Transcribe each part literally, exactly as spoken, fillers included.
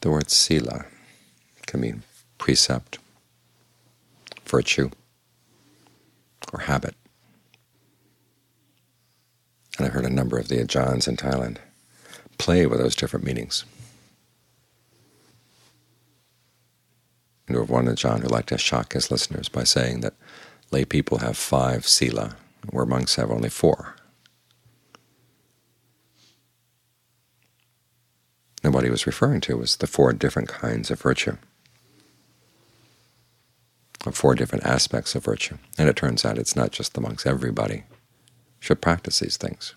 The word sila can mean precept, virtue, or habit. And I've heard a number of the Ajahns in Thailand play with those different meanings. I knew of one Ajahn who liked to shock his listeners by saying that lay people have five sila, where monks have only four. And what he was referring to was the four different kinds of virtue, or four different aspects of virtue. And it turns out it's not just the monks. Everybody should practice these things.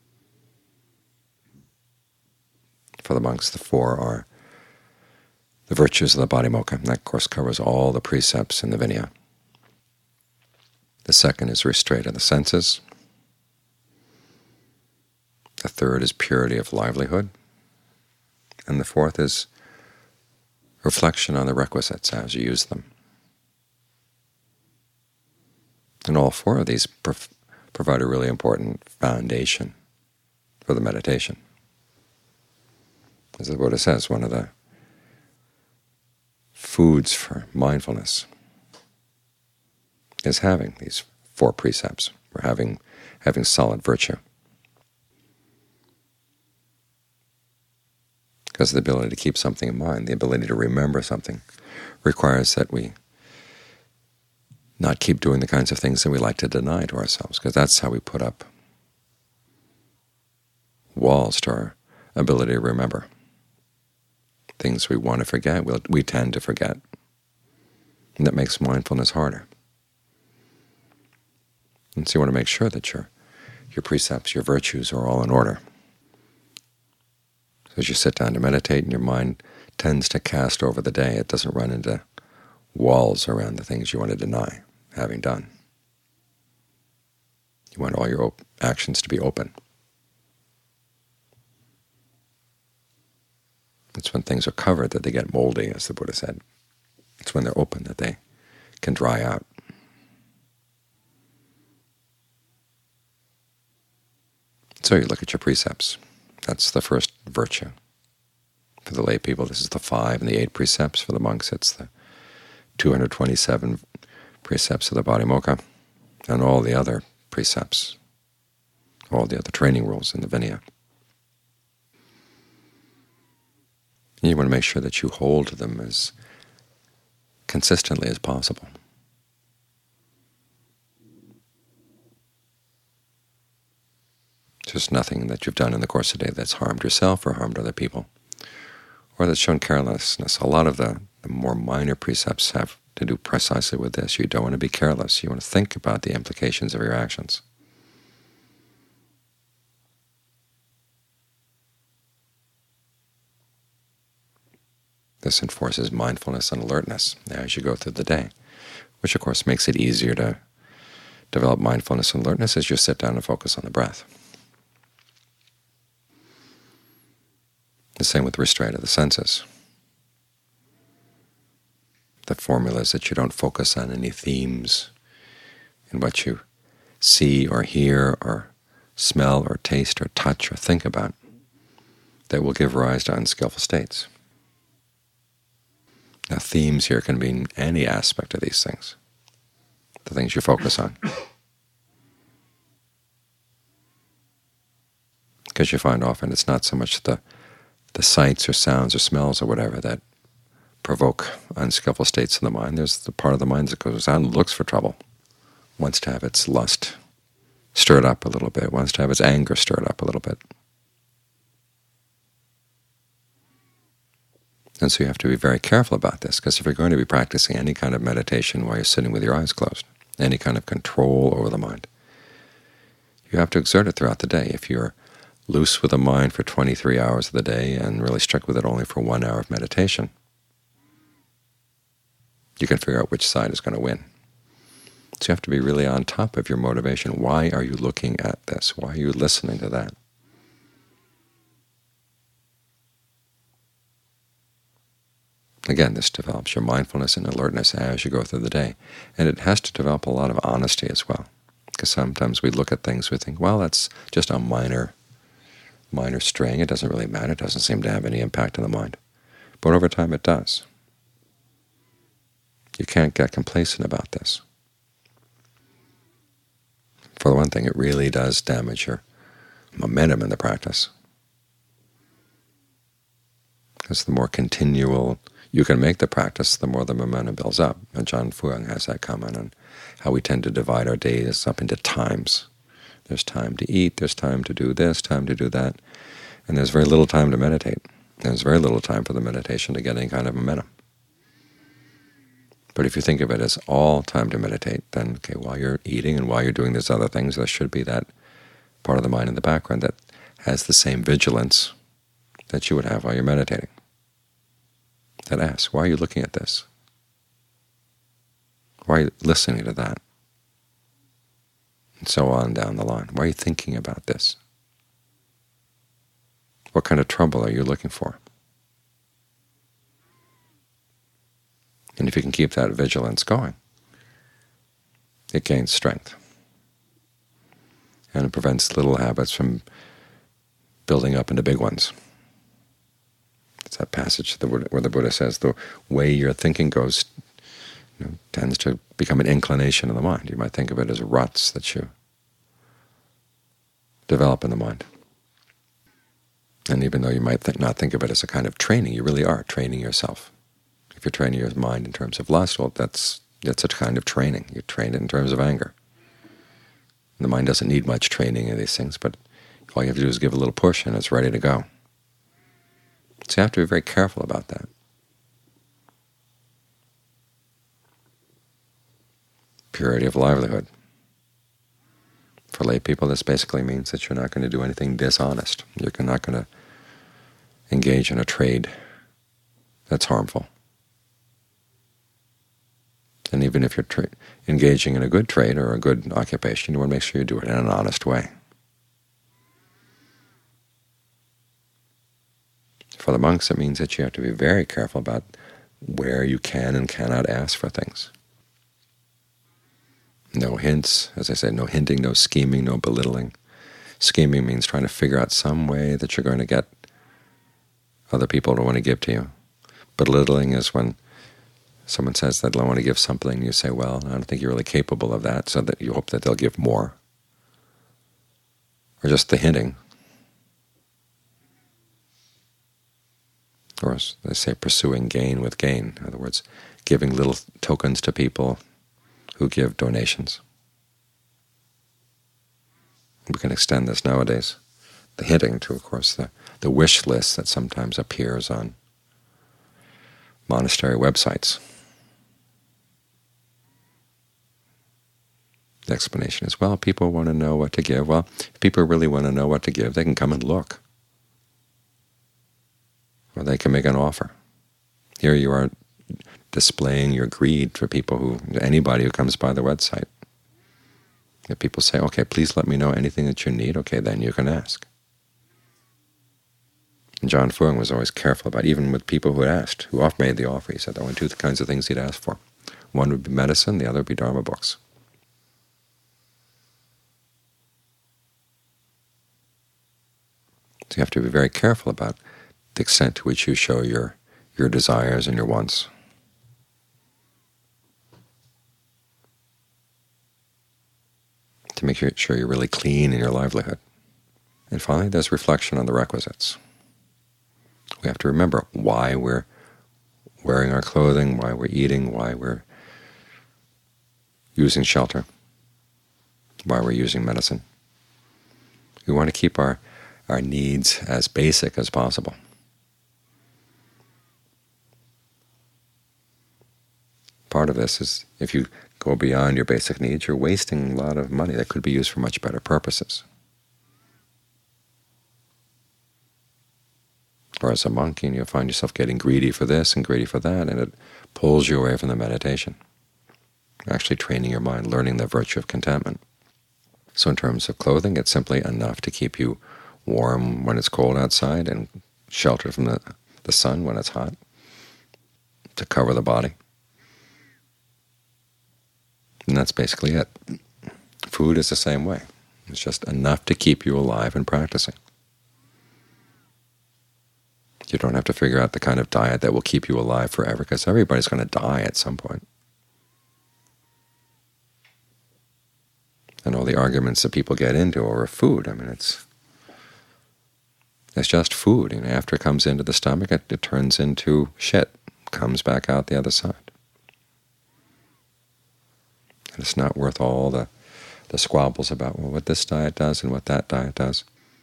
For the monks, the four are the virtues of the Patimokkha, and that of course covers all the precepts in the Vinaya. The second is restraint of the senses. The third is purity of livelihood. And the fourth is reflection on the requisites as you use them. And all four of these prov provide a really important foundation for the meditation. As the Buddha says, one of the foods for mindfulness is having these four precepts, or having, having solid virtue. Because the ability to keep something in mind, the ability to remember something, requires that we not keep doing the kinds of things that we like to deny to ourselves, because that's how we put up walls to our ability to remember. Things we want to forget, we'll, we tend to forget, and that makes mindfulness harder. And so you want to make sure that your, your precepts, your virtues are all in order. As you sit down to meditate and your mind tends to cast over the day, it doesn't run into walls around the things you want to deny having done. You want all your actions to be open. It's when things are covered that they get moldy, as the Buddha said. It's when they're open that they can dry out. So you look at your precepts. That's the first virtue. For the lay people, this is the five and the eight precepts. For the monks, it's the two hundred twenty-seven precepts of the Patimokkha, and all the other precepts, all the other training rules in the Vinaya. You want to make sure that you hold to them as consistently as possible. There's nothing that you've done in the course of the day that's harmed yourself or harmed other people, or that's shown carelessness. A lot of the, the more minor precepts have to do precisely with this. You don't want to be careless. You want to think about the implications of your actions. This enforces mindfulness and alertness as you go through the day, which of course makes it easier to develop mindfulness and alertness as you sit down and focus on the breath. The same with restraint of the senses. The formula is that you don't focus on any themes in what you see or hear or smell or taste or touch or think about that will give rise to unskillful states. Now, themes here can mean any aspect of these things, the things you focus on. Because you find often it's not so much the the sights or sounds or smells or whatever that provoke unskillful states in the mind. There's the part of the mind that goes out and looks for trouble, wants to have its lust stirred up a little bit, wants to have its anger stirred up a little bit. And so you have to be very careful about this, because if you're going to be practicing any kind of meditation while you're sitting with your eyes closed, any kind of control over the mind, you have to exert it throughout the day. If you're loose with the mind for twenty-three hours of the day and really strict with it only for one hour of meditation, you can figure out which side is going to win. So you have to be really on top of your motivation. Why are you looking at this? Why are you listening to that? Again, this develops your mindfulness and alertness as you go through the day. And it has to develop a lot of honesty as well, because sometimes we look at things, we think, well, that's just a minor minor string. It doesn't really matter. It doesn't seem to have any impact on the mind. but over time it does. You can't get complacent about this. For one thing, it really does damage your momentum in the practice, because the more continual you can make the practice, the more the momentum builds up. And Ajaan Fuang has that comment on how we tend to divide our days up into times. There's time to eat, there's time to do this, time to do that, and there's very little time to meditate. There's very little time for the meditation to get any kind of momentum. But if you think of it as all time to meditate, then okay, while you're eating and while you're doing these other things, there should be that part of the mind in the background that has the same vigilance that you would have while you're meditating, that asks, why are you looking at this? Why are you listening to that? And so on down the line. Why are you thinking about this? What kind of trouble are you looking for? And if you can keep that vigilance going, it gains strength. And it prevents little habits from building up into big ones. It's that passage where the Buddha says the way your thinking goes, you know, tends to become an inclination in the mind. You might think of it as ruts that you develop in the mind. And even though you might th not think of it as a kind of training, you really are training yourself. If you're training your mind in terms of lust, well, that's that's a kind of training. You train it in terms of anger. And the mind doesn't need much training in these things, but all you have to do is give a little push and it's ready to go. So you have to be very careful about that. Purity of livelihood. For lay people, this basically means that you're not going to do anything dishonest. You're not going to engage in a trade that's harmful. And even if you're tra engaging in a good trade or a good occupation, you want to make sure you do it in an honest way. For the monks, it means that you have to be very careful about where you can and cannot ask for things. No hints, as I said, no hinting, no scheming, no belittling. Scheming means trying to figure out some way that you're going to get other people to want to give to you. Belittling is when someone says that they want to give something, and you say, well, I don't think you're really capable of that, so that you hope that they'll give more. Or just the hinting. Or as they say, pursuing gain with gain. In other words, giving little tokens to people who give donations. We can extend this nowadays, the hinting, to, of course, the, the wish list that sometimes appears on monastery websites. The explanation is, well, people want to know what to give. Well, if people really want to know what to give, they can come and look. Or they can make an offer. Here you are displaying your greed for people who, anybody who comes by the website. If people say, okay, please let me know anything that you need, okay, then you can ask. And Ajaan Fuang was always careful about, even with people who had asked, who oft made the offer, he said there were two kinds of things he'd ask for. One would be medicine, the other would be Dharma books. So you have to be very careful about the extent to which you show your, your desires and your wants. To make sure you're really clean in your livelihood. And finally, there's reflection on the requisites. We have to remember why we're wearing our clothing, why we're eating, why we're using shelter, why we're using medicine. We want to keep our, our needs as basic as possible. Part of this is if you go beyond your basic needs, you're wasting a lot of money that could be used for much better purposes. Or as a monk, you'll find yourself getting greedy for this and greedy for that, and it pulls you away from the meditation. You're actually training your mind, learning the virtue of contentment. So in terms of clothing, it's simply enough to keep you warm when it's cold outside and sheltered from the, the sun when it's hot, to cover the body. And that's basically it. Food is the same way. It's just enough to keep you alive and practicing. You don't have to figure out the kind of diet that will keep you alive forever, because everybody's going to die at some point. And all the arguments that people get into over food, I mean, it's it's just food. And after it comes into the stomach, it, it turns into shit, comes back out the other side. And it's not worth all the, the squabbles about, well, what this diet does and what that diet does.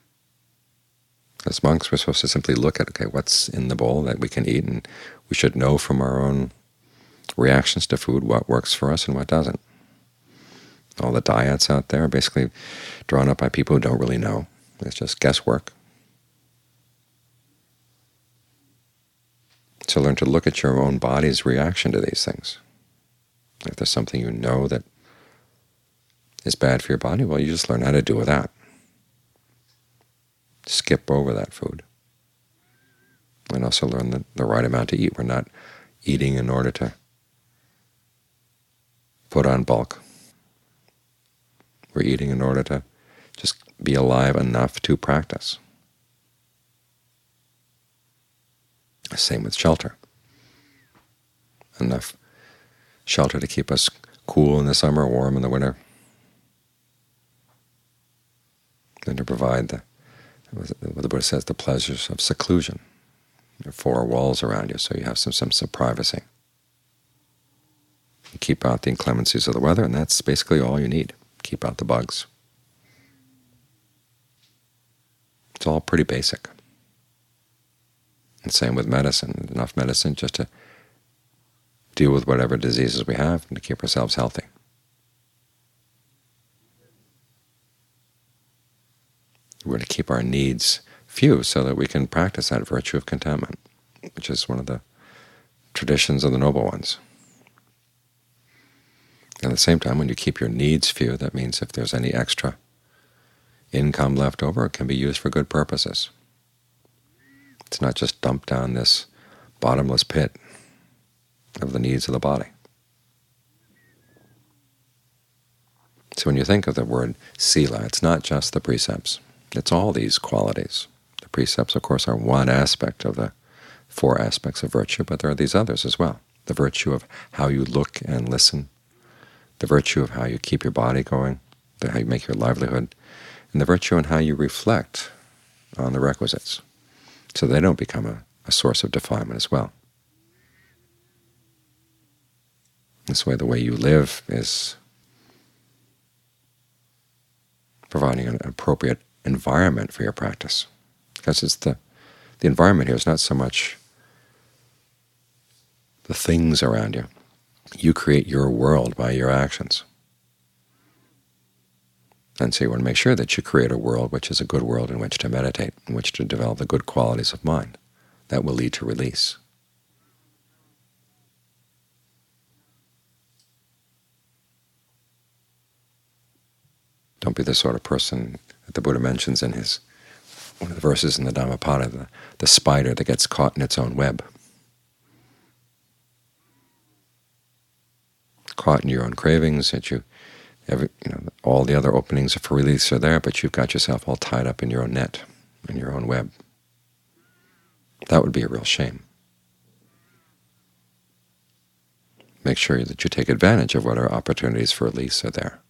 As monks, we're supposed to simply look at, okay, what's in the bowl that we can eat, and we should know from our own reactions to food what works for us and what doesn't. All the diets out there are basically drawn up by people who don't really know. It's just guesswork. So learn to look at your own body's reaction to these things. If there's something you know that is bad for your body, well, you just learn how to do with that. Skip over that food. And also learn the, the right amount to eat. We're not eating in order to put on bulk. We're eating in order to just be alive enough to practice. Same with shelter. Enough shelter to keep us cool in the summer, warm in the winter, and to provide the, what the Buddha says, the pleasures of seclusion. There are four walls around you, so you have some sense of privacy. You keep out the inclemencies of the weather, and that's basically all you need. Keep out the bugs. It's all pretty basic. And same with medicine. Enough medicine just to deal with whatever diseases we have and to keep ourselves healthy. We're going to keep our needs few so that we can practice that virtue of contentment, which is one of the traditions of the noble ones. At the same time, when you keep your needs few, that means if there's any extra income left over, it can be used for good purposes. It's not just dumped down this bottomless pit of the needs of the body. So when you think of the word sila, it's not just the precepts. It's all these qualities. The precepts, of course, are one aspect of the four aspects of virtue, but there are these others as well. The virtue of how you look and listen, the virtue of how you keep your body going, the how you make your livelihood, and the virtue in how you reflect on the requisites, so they don't become a, a source of defilement as well. This way, the way you live is providing an appropriate environment for your practice, because it's the the environment here is not so much the things around you. You create your world by your actions. And so you want to make sure that you create a world which is a good world in which to meditate, in which to develop the good qualities of mind. That will lead to release. Don't be the sort of person that the Buddha mentions in his one of the verses in the Dhammapada, the, the spider that gets caught in its own web. Caught in your own cravings, that you Every, you know, all the other openings for release are there, but you've got yourself all tied up in your own net, in your own web. That would be a real shame. Make sure that you take advantage of what our opportunities for release are there.